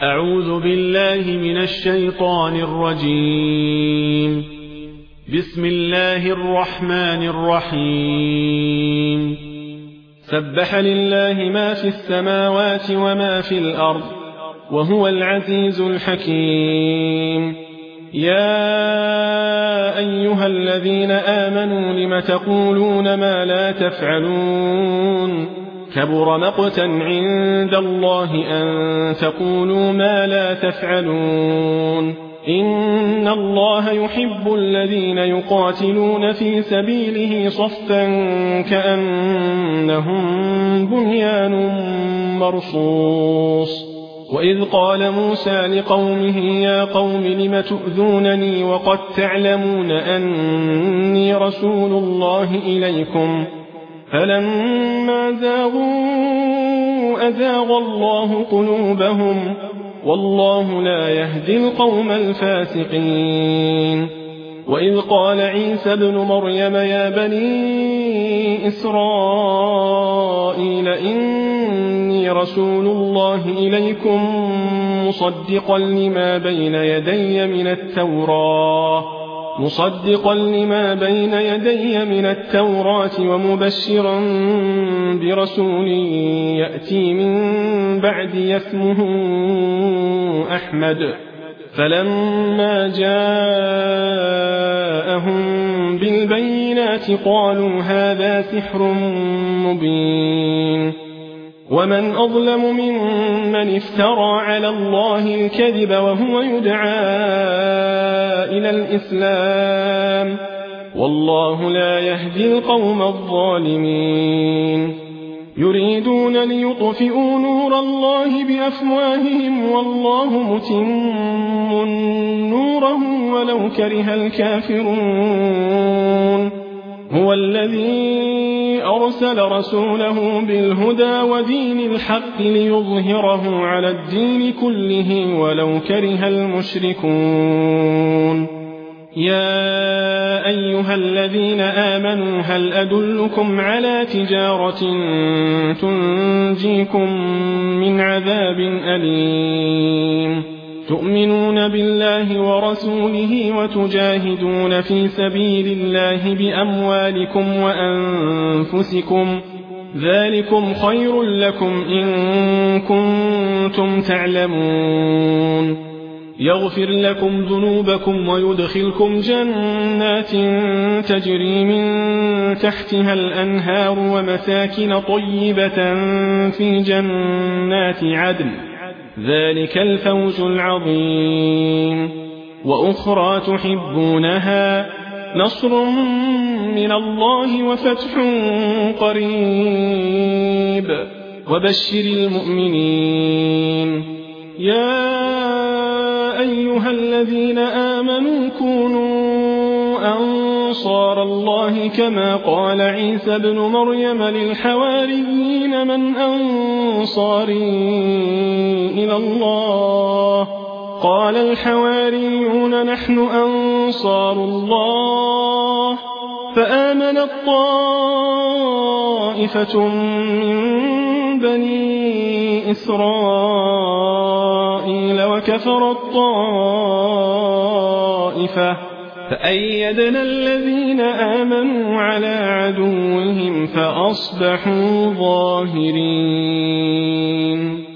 أعوذ بالله من الشيطان الرجيم. بسم الله الرحمن الرحيم. سبح لله ما في السماوات وما في الأرض وهو العزيز الحكيم. يا أيها الذين آمنوا لم تقولون ما لا تفعلون كبر مقتا عند الله أن تقولوا ما لا تفعلون. إن الله يحب الذين يقاتلون في سبيله صفا كأنهم بنيان مرصوص. وإذ قال موسى لقومه يا قوم لم تؤذونني وقد تعلمون أني رسول الله إليكم فلما زاغوا أزاغ الله قلوبهم والله لا يهدي القوم الفاسقين. وإذ قال عيسى ابن مريم يا بني إسرائيل إني رسول الله إليكم مصدقا لما بين يدي من التوراة ومبشرا برسول يأتي من بعدي اسمه أحمد. فلما جاءهم بالبينات قالوا هذا سحر مبين. ومن أظلم ممن افترى على الله الكذب وهو يدعى إلى الإسلام والله لا يهدي القوم الظالمين. يريدون ليطفئوا نور الله بأفواههم والله متم نوره ولو كره الكافرون. هو الذي أرسل رسوله بالهدى ودين الحق ليظهره على الدين كله ولو كره المشركون. يا أيها الذين آمنوا هل أدلكم على تجارة تنجيكم من عذاب أليم تؤمنون بالله ورسوله وتجاهدون في سبيل الله بأموالكم وأنفسكم ذلكم خير لكم إن كنتم تعلمون. يغفر لكم ذنوبكم ويدخلكم جنات تجري من تحتها الأنهار ومساكن طيبة في جنات عدن ذلك الفوز العظيم. وأخرى تحبونها نصر من الله وفتح قريب وبشر المؤمنين. يا أيها الذين آمنوا كونوا أنصار الله كما قال عيسى ابن مريم للحواريين من أنصاري إلى الله قال الحواريون نحن أنصار الله. فآمنت طائفة من بني إسرائيل وكفرت طائفة فأيدنا الذين آمنوا على عدوهم فأصبحوا ظاهرين.